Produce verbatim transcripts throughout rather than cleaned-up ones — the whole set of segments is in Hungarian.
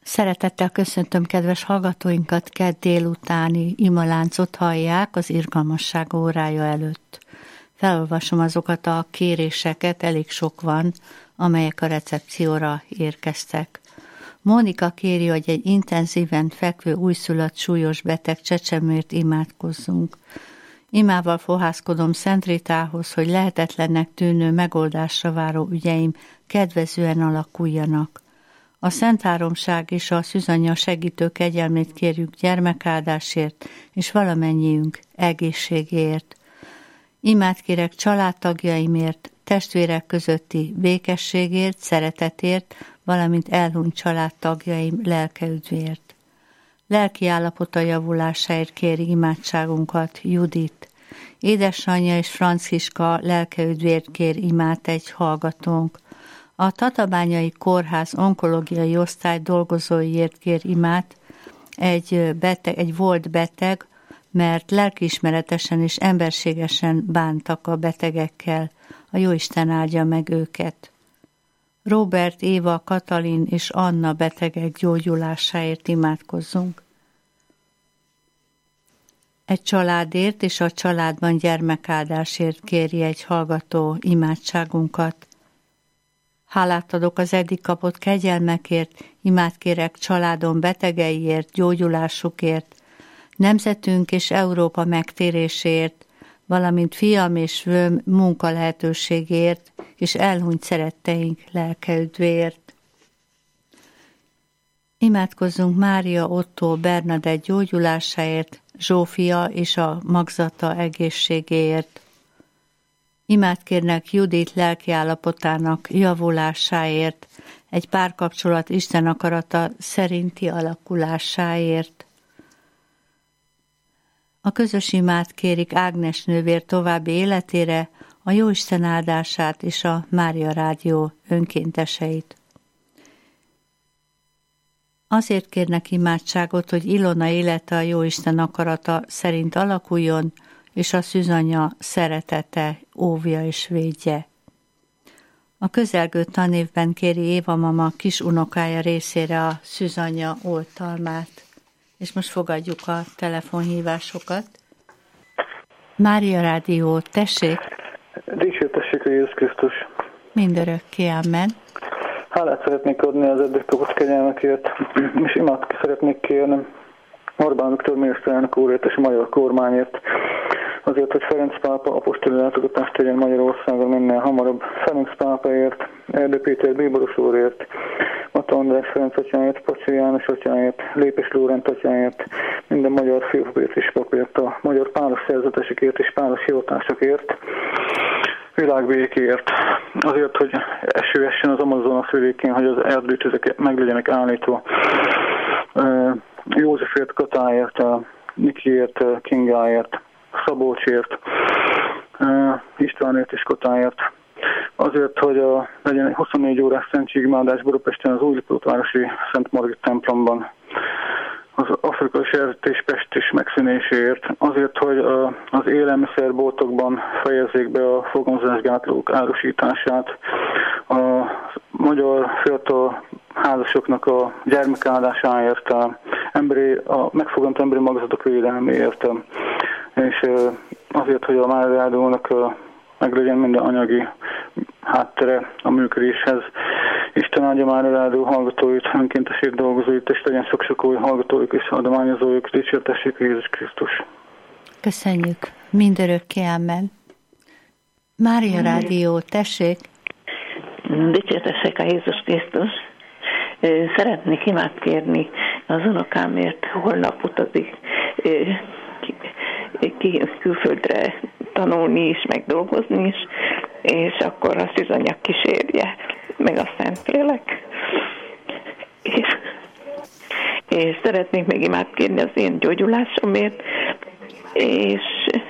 Szeretettel köszöntöm kedves hallgatóinkat, kedd délutáni imaláncot hallják az irgalmasság órája előtt. Felolvasom azokat a kéréseket, elég sok van, amelyek a recepcióra érkeztek. Mónika kéri, hogy egy intenzíven fekvő újszülött súlyos beteg csecsemőért imádkozzunk. Imával fohászkodom Szent Ritához, hogy lehetetlennek tűnő megoldásra váró ügyeim kedvezően alakuljanak. A Szent Háromság és a Szűzanyja segítő kegyelmét kérjük gyermekáldásért és valamennyiünk egészségéért. Imát kérek családtagjaimért, testvérek közötti békességért, szeretetért, valamint elhunyt családtagjaim lelkeüdvért. Lelki állapota javulásáért kéri imádságunkat Judit. Édesanyja és Franciska lelkeüdvért kér imát egy hallgatónk. A Tatabányai Kórház onkológiai osztály dolgozóiért kér imát egy, beteg, egy volt beteg, mert lelkiismeretesen és emberségesen bántak a betegekkel. A Jóisten áldja meg őket. Robert, Éva, Katalin és Anna betegek gyógyulásáért imádkozzunk. Egy családért és a családban gyermekáldásért kéri egy hallgató imádságunkat. Hálát adok az eddig kapott kegyelmekért, imát kérek családom betegeiért, gyógyulásukért, nemzetünk és Európa megtéréséért, valamint fiam és vőm munka lehetőségért, és elhunyt szeretteink lelkeüdvéért. Imádkozzunk Mária, Otto, Bernadett gyógyulásáért, Zsófia és a magzata egészségéért. Imát kérnek Judit lelkiállapotának javulásáért, egy párkapcsolat Isten akarata szerinti alakulásáért. A közös imát kérik Ágnes nővér további életére, a Jóisten áldását és a Mária Rádió önkénteseit. Azért kérnek imádságot, hogy Ilona élete a Jóisten akarata szerint alakuljon, és a Szűzanyja szeretete óvja és védje. A közelgő tanévben kéri Éva mama kis unokája részére a Szűzanyja oltalmát. És most fogadjuk a telefonhívásokat. Mária Rádió, tessék! Dicsértessék a Jézus Krisztus! Mindörökké, amen. Hálát szeretnék adni az eddig kapott kegyelmekért, és imát szeretnék kérni Orbán Viktor miniszterelnök úrért és a magyar kormányért, azért, hogy Ferenc pápa apostoli látogatást tegyen Magyarországon minél hamarabb. Ferenc pápaért, Erdő Péter bíboros úrért, Mata András Ferenc atyáért, Pacsi János atyáért, Lépes Lórent atyáért, minden magyar főpapért és papért, a magyar páros szerzetesekért és páros hivatásokért, világbékért, azért, hogy eső essen az Amazonas vidékén, hogy az erdőtüzek meg legyenek állítva. Józsefért, Katáért, Nikiért, Kingáért, Szabolcsért, Istvánért és Katáért. Azért, hogy a, legyen egy huszonnégy órás szentségimádás Budapesten az Újlipótvárosi Szent Margit templomban, az afrikai sertéspest is megszűnéséért. Azért, hogy a, az élelmiszerboltokban fejezzék be a fogamzásgátlók árusítását, a magyar fiatal házasoknak a gyermekáldásáért, a, emberi, a megfogant emberi magzatok védelméért, és azért, hogy a Mária Rádiónak meg legyen minden anyagi háttere a működéshez. Isten áldja Mária Rádió hallgatóit, önkéntesért dolgozóit, és legyen sok-sok új hallgatóik és adományozóik, dicsértessék Jézus Krisztus. Köszönjük, mindörökké, amen. Mária Rádió, tessék! Dicsértessék a Jézus Krisztus! Szeretnék imát kérni az unokámért, holnap utazik ki külföldre tanulni is, meg dolgozni is, és akkor a Szűzanyja kísérje, meg a Szentlélek. És, és szeretnék még imát kérni az én gyógyulásomért, és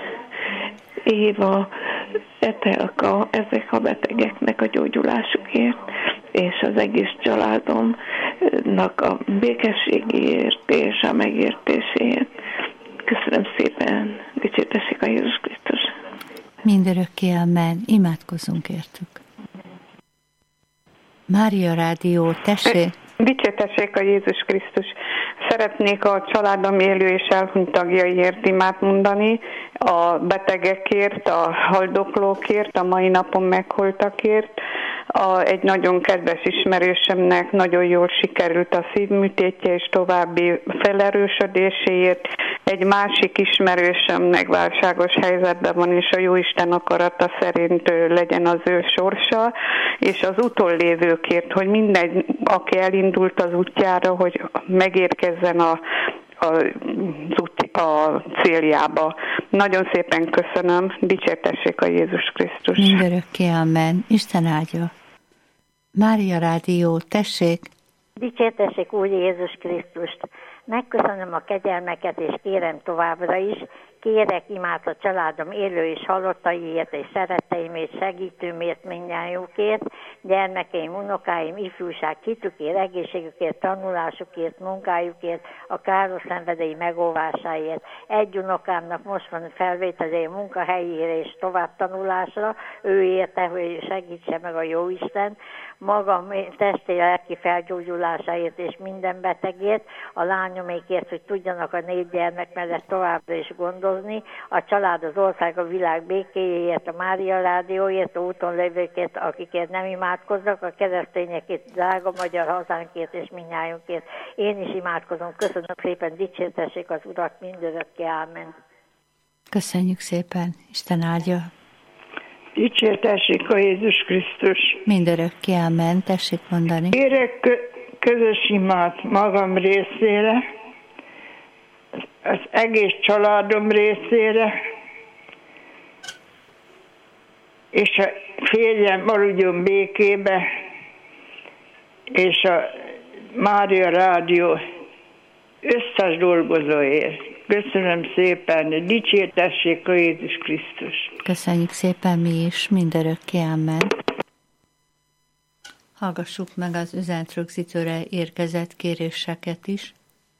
Éva, Etelka, ezek a betegeknek a gyógyulásukért, és az egész családomnak a békességéért és a megértéséért. Köszönöm szépen, dicsértessék a Jézus Krisztus. Mindörökké, amen. Imádkozzunk értük. Mária Rádió, tessék! Dicsértessék Dicsértessék a Jézus Krisztus. Szeretnék a családom élő és elhunyt tagjaiért imát mondani, a betegekért, a haldoklókért, a mai napon megholtakért. A, egy nagyon kedves ismerősömnek nagyon jól sikerült a szívműtétje és további felerősödéséért. Egy másik ismerősömnek válságos helyzetben van, és a Jóisten akarata szerint legyen az ő sorsa, és az úton lévőkért, hogy mindegy, aki elindult az útjára, hogy megérkezzen a A, a céljába. Nagyon szépen köszönöm, dicsértessék a Jézus Krisztus. Mindörökké, amen. Isten áldja. Mária Rádió, tessék! Dicsértessék úgy Jézus Krisztust. Megköszönöm a kegyelmeket, és kérem továbbra is, kérek imát a családom élő és halottaiért, és szeretteimért, segítőmért, mindnyájukért, gyermekeim, unokáim, ifjúság, hitükért, egészségükért, tanulásukért, munkájukért, a káros szenvedély megóvásáért. Egy unokámnak most van felvételé a munkahelyére és tovább tanulásra, ő érte, hogy segítse meg a Jóisten, magam testi lelki felgyógyulásáért és minden betegért, a lányomékért, hogy tudjanak a négy gyermek mellett továbbra is gondolni, a család, az ország, a világ békéjéért, a Mária Rádióért, a úton lévőkért, akikért nem imádkoznak, a keresztényekért, drága magyar hazánkért és mindnyájunkért. Én is imádkozom. Köszönöm szépen, dicsértessék az Urat mindörökké. Ámen. Köszönjük szépen, Isten áldja. Dicsértessék a Jézus Krisztus. Mindörökké, amen. Tessék mondani. Kérek közös imát magam részére, az egész családom részére, és a férjem maradjon békébe, és a Mária Rádió összes dolgozóért. Köszönöm szépen, dicsértessék a Jézus Krisztus. Köszönjük szépen mi is, mindörökké, amen. Hallgassuk meg az üzenetrögzítőre érkezett kéréseket is.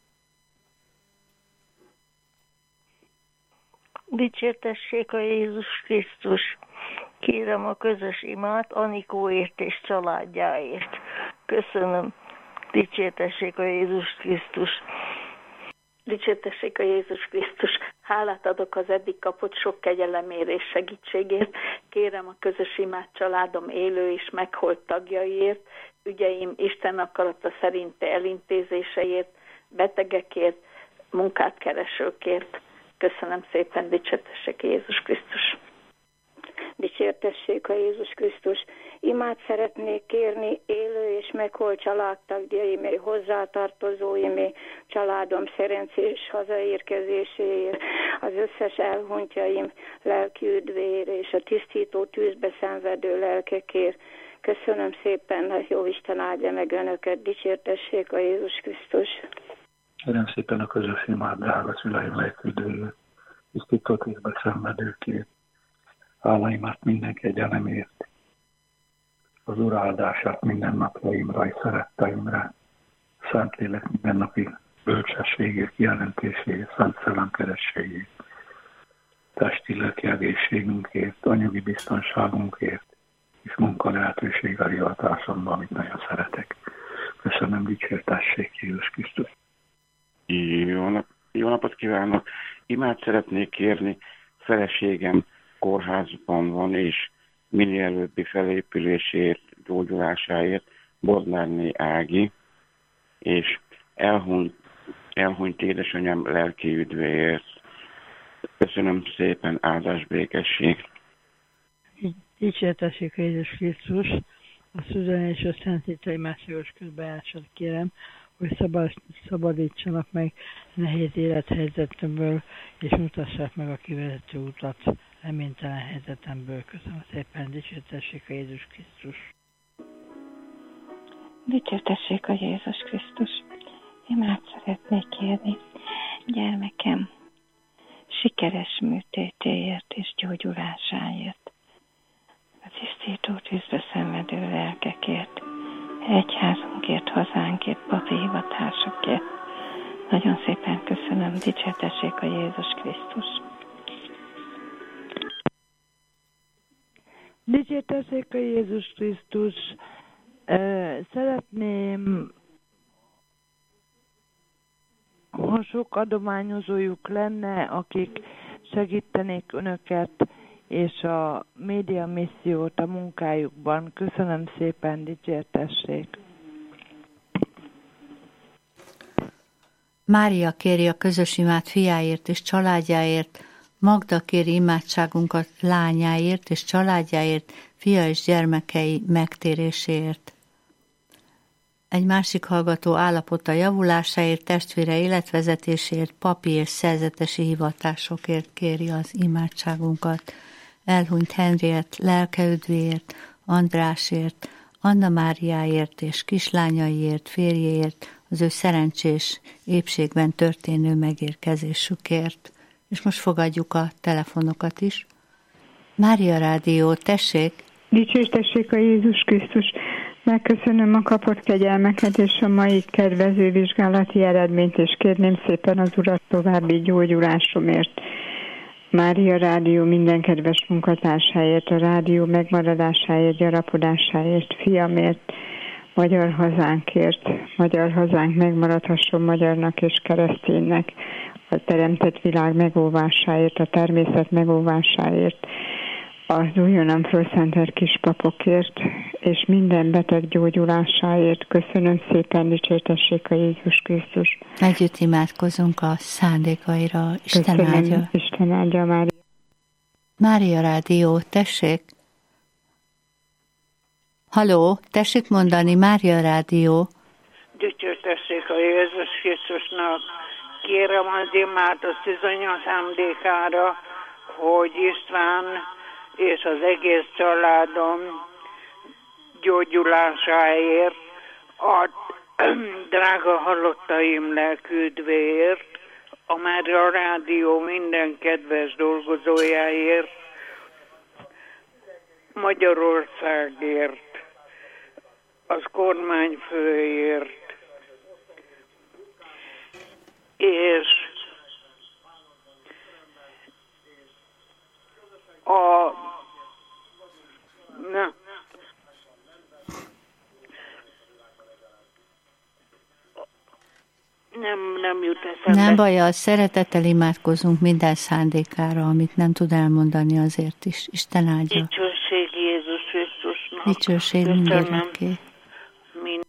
Dicsértessék a Jézus Krisztus. Kérem a közös imát Anikóért és családjáért. Köszönöm. Dicsértessék a Jézus Krisztus. Dicsértessék a Jézus Krisztus. Hálát adok az eddig kapott sok kegyelemért és segítségért. Kérem a közös imát családom élő és megholt tagjaiért, ügyeim Isten akarata szerinti elintézéseért, betegekért, munkát keresőkért. Köszönöm szépen, dicsértessék Jézus Krisztus. Dicsértessék a Jézus Krisztus. Imát szeretnék kérni élő és megholt családtagjaimé, hozzátartozóimé, családom szerencsés hazaérkezéséért, az összes elhunytjaim lelki üdvére és a tisztító tűzbe szenvedő lelkekért. Köszönöm szépen, hogy jó Isten áldja meg önöket. Dicsértessék a Jézus Krisztus. Kérem szépen a közös imát, drága szüleim lelki üdvére, tisztító tűzbe szenvedőkért. Hálaimat minden kegyelemért, az Úr áldását minden napjaimra és szeretteimre, Szentlélek mindennapi bölcsességét, kijelentéséért, szent szellem kerességét, testi lelki egészségünkért, anyagi biztonságunkért, és munka lehetőség a hivatásomban, amit nagyon szeretek. Köszönöm, dicsértessék Jézus Krisztus. Jó, nap, jó napot kívánok! Imát szeretnék kérni, feleségem kórházban van, és minél előbbi felépülésért, gyógyulásáért, Bodnárné Ági, és elhunyt, elhunyt édesanyám lelki üdvéért. Köszönöm szépen, áldás, békesség. Dicsértessék a Jézus Krisztus, a Szüzen és a Szent Hitre imádságos közbeállását kérem, hogy szabad, szabadítsanak meg nehéz élethelyzetemből, és mutassák meg a kivezető utat reménytelen helyzetemből. Köszönöm szépen, dicsértessék a Jézus Krisztus. Dicsértessék a Jézus Krisztus. Imát szeretnék kérni gyermekem sikeres műtétéért és gyógyulásáért, a tisztító tűzbe szenvedő lelkekért, egyházunkért, hazánkért, papi hivatásokért. Nagyon szépen köszönöm, dicsértessék a Jézus Krisztus. Dicsértessék a Jézus Krisztus. Szeretném ha sok adományozójuk lenne, akik segítenék önöket és a média missziót a munkájukban. Köszönöm szépen, dicsértessék! Mária kéri a közös imát fiáért és családjáért, Magda kéri imádságunkat lányáért és családjáért, fia és gyermekei megtéréséért. Egy másik hallgató állapota javulásáért, testvére életvezetéséért, papi és szerzetesi hivatásokért kéri az imádságunkat. Elhunyt Henriett lelkeüdvéért, Andrásért, Anna Máriáért és kislányaiért, férjéért, az ő szerencsés épségben történő megérkezésükért. És most fogadjuk a telefonokat is. Mária Rádió, tessék! Dicsértessék a Jézus Krisztus! Megköszönöm a kapott kegyelmeket és a mai kedvező vizsgálati eredményt, és kérném szépen az Urat további gyógyulásomért. Mária Rádió minden kedves munkatársáért, a rádió megmaradásáért, gyarapodásáért, fiamért, magyar hazánkért, magyar hazánk megmaradhasson magyarnak és kereszténynek, a teremtett világ megóvásáért, a természet megóvásáért, az újonnan fölszentelt kispapokért, és minden beteg gyógyulásáért. Köszönöm szépen, dicsértessék a Jézus Krisztus. Együtt imádkozunk a szándékaira. Isten Köszönöm, áldja. Isten áldja, Mária. Mária Rádió, tessék! Haló, tessék mondani, Mária Rádió. Dicsértessék a Jézus Krisztusnak. Kérem az imát a szűzanya szándékára, hogy István és az egész családom gyógyulásáért, a drága halottaim lelküdvéért, a Mária Rádió minden kedves dolgozójáért, Magyarországért, az kormányfőért, és a na, nem, nem jut eszembe. Nem baj, a szeretettel imádkozunk minden szándékára, amit nem tud elmondani, azért is. Isten áldja. Dicsőség Jézus Krisztusnak. Dicsőség mindörökké. Mind...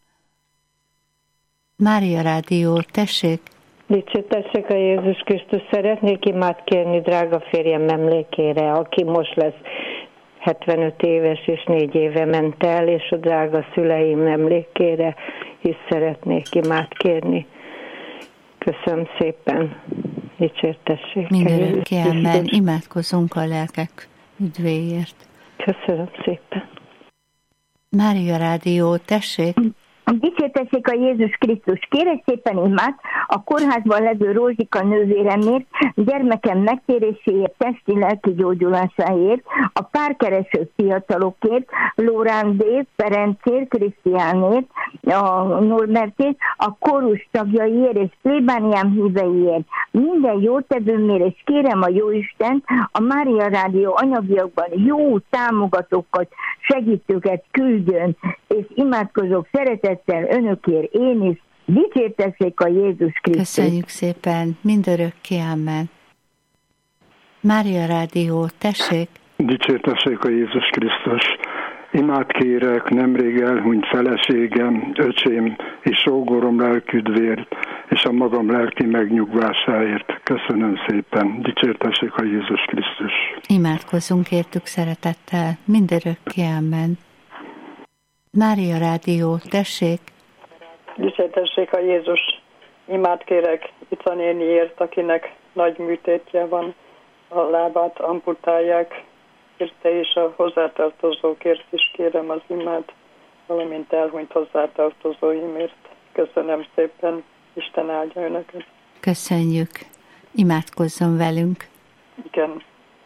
Mária Rádió, tessék! Dicsértessék a Jézus Krisztus. Szeretnék imát kérni drága férjem emlékére, aki most lesz hetvenöt éves és négy éve ment el, és a drága szüleim emlékére is szeretnék imát kérni. Köszönöm szépen. Dicsértessék. Mindörökké, amen. Imádkozunk a lelkek üdvéért. Köszönöm szépen. Mária Rádió, tessék! Dicsértessék a Jézus Krisztus. Kérek szépen imát a kórházban levő Rózsika nővéremért, gyermekem megtéréséért, testi lelki gyógyulásáért, a párkereső fiatalokért, Lórándért, Ferencért, Krisztiánért, a Norbertért, a kórus tagjaiért és plébániám híveiért. Minden jótevőmért, és kérem a Jóistent, a Mária Rádió anyagiakban jó támogatókat, segítőket küldjön, és imádkozok szeretettel önökért én is. Dicsértessék a Jézus Krisztus. Köszönjük szépen, mindörökké, amen. Mária Rádió, tessék! Dicsértessék a Jézus Krisztus. Imát kérek nemrég elhunyt feleségem, öcsém és sógorom lelküdvért, és a magam lelki megnyugvásáért. Köszönöm szépen. Dicsértessék a Jézus Krisztus. Imádkozzunk értük szeretettel, mindörökké, amen. Mária Rádió, tessék! Dicsértessék a Jézus. Imát kérek Ica néniért, akinek nagy műtétje van, a lábát amputálják, érte, és a hozzátartozókért is kérem az imát, valamint elhunyt hozzátartozóimért. Köszönöm szépen, Isten áldja önöket. Köszönjük, imádkozzon velünk. Igen.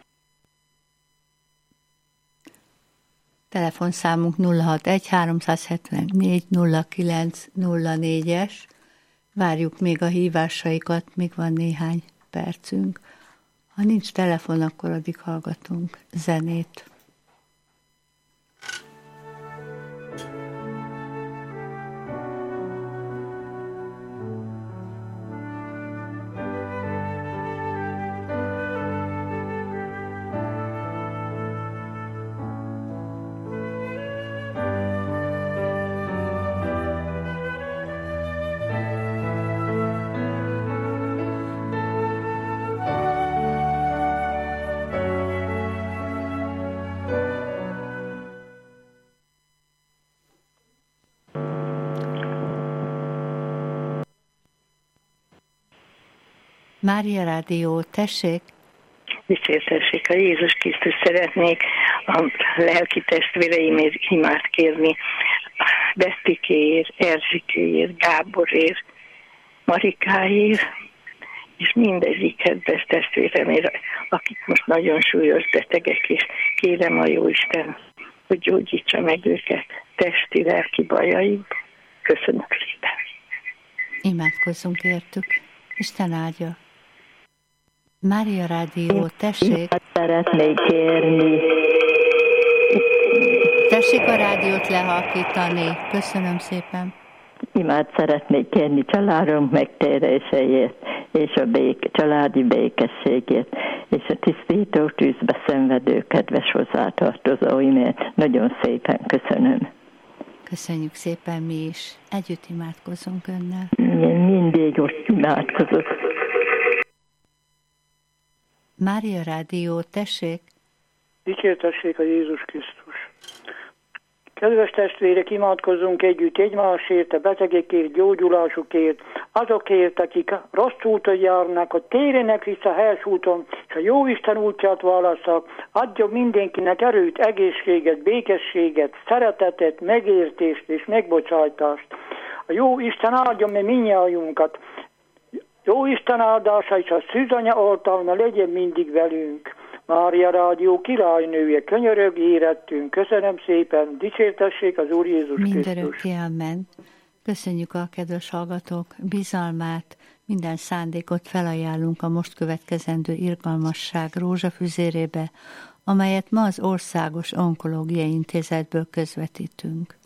Telefonszámunk nulla hatvanegy háromszázhetvennégy nulla kilenc nulla négyes. Várjuk még a hívásaikat, még van néhány percünk. Ha nincs telefon, akkor addig hallgatunk zenét. Mária Rádió, tessék! Dicsértessék a Jézus Krisztus, szeretnék a lelki testvéreimért imát kérni. Besztikéért, Erzsikéért, Gáborért, Marikáért, és mindegyik kedves testvéremért, akik most nagyon súlyos betegek, és kérem a Jóisten, hogy gyógyítsa meg őket testi, lelki bajaik. Köszönöm szépen. Imádkozzunk értük. Isten áldja. Mária Rádió, tessék. Szeretnék kérni. Tessék a rádiót lehalkítani. Köszönöm szépen. Imát szeretnék kérni családunk megtéréséért, és a béke, családi békességért, és a tisztító tűzbe szenvedő kedves hozzátartozóimért. Nagyon szépen köszönöm. Köszönjük szépen mi is. Együtt imádkozunk önnel. Én mindig ott imádkozok. Mária Rádió, tessék! Dicsértessék a Jézus Krisztus! Kedves testvérek, imádkozzunk együtt egymásért, a betegekért, gyógyulásukért, azokért, akik rossz úton járnak, hogy térjenek vissza a helyes úton, és a Jóisten útját válasszak, adjon mindenkinek erőt, egészséget, békességet, szeretetet, megértést és megbocsájtást. A jó Isten áldjon meg mindnyájunkat. Jó Isten áldása és a szűzanya oltalma legyen mindig velünk. Mária Rádió királynője, könyörög érettünk. Köszönöm szépen, dicsértessék az Úr Jézus Krisztus. Mindörökké amen. Köszönjük a kedves hallgatók bizalmát, minden szándékot felajánlunk a most következendő irgalmasság rózsafüzérébe, amelyet ma az Országos Onkológiai Intézetből közvetítünk.